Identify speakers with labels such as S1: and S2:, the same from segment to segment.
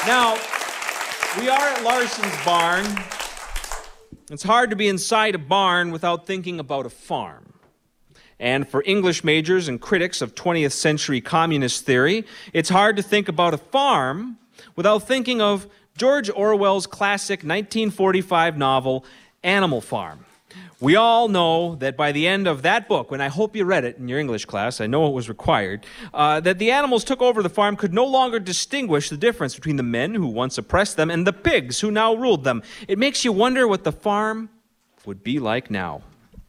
S1: Now, we are at Larson's barn. It's hard to be inside a barn without thinking about a farm. And for English majors and critics of 20th century communist theory, it's hard to think about a farm without thinking of George Orwell's classic 1945 novel, Animal Farm. We all know that by the end of that book, when I hope you read it in your English class, I know it was required, that the animals took over the farm could no longer distinguish the difference between the men who once oppressed them and the pigs who now ruled them. It makes you wonder what the farm would be like now.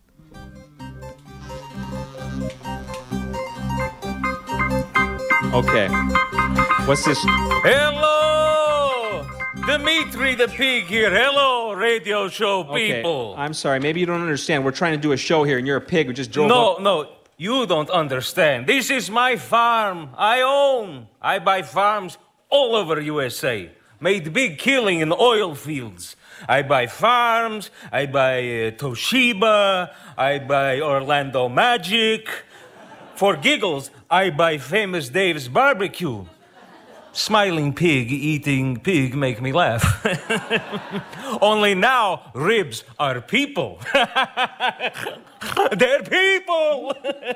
S1: Okay. What's this?
S2: Hello! Dimitri the Pig here. Hello, radio show people.
S1: Okay. I'm sorry. Maybe you don't understand. We're trying to do a show here, and you're a pig who just drove up.
S2: No, you don't understand. This is my farm. I own. I buy farms all over USA. Made big killing in oil fields. I buy farms. I buy Toshiba. I buy Orlando Magic. For giggles, I buy Famous Dave's Barbecue. Smiling pig, eating pig make me laugh. Only now, ribs are people. They're people!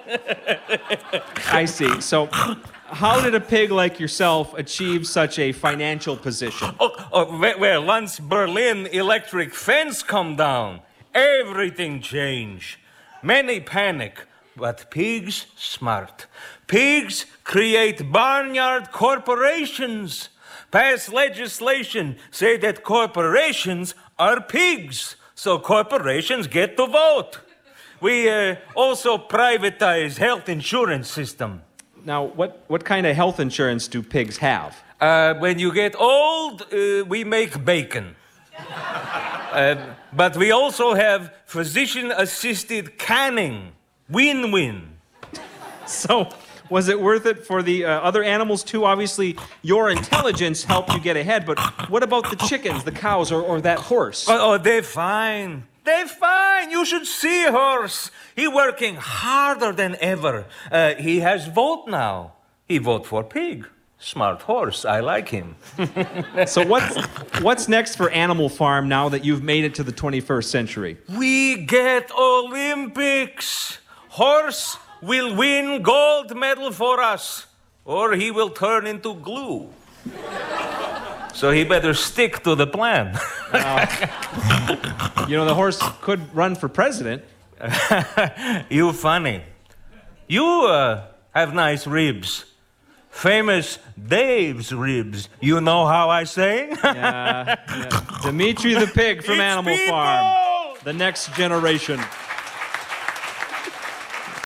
S1: I see. So, how did a pig like yourself achieve such a financial position?
S2: Well, once Berlin electric fence come down, everything change. Many panic, but pigs smart. Pigs create barnyard corporations. Pass legislation, say that corporations are pigs, so corporations get to vote. We also privatize health insurance system.
S1: Now, what kind of health insurance do pigs have?
S2: When you get old, we make bacon. But we also have physician-assisted canning. Win-win.
S1: So, was it worth it for the other animals too? Obviously, your intelligence helped you get ahead, but what about the chickens, the cows, or that horse?
S2: Oh, they're fine. They're fine. You should see horse. He working harder than ever. He has vote now. He vote for pig. Smart horse. I like him.
S1: So what's next for Animal Farm now that you've made it to the 21st century?
S2: We get Olympics. Horse will win gold medal for us, or he will turn into glue. So he better stick to the plan.
S1: The horse could run for president.
S2: You funny. You have nice ribs. Famous Dave's ribs. You know how I say?
S1: Yeah. Dimitri the Pig from Animal Farm. The next generation.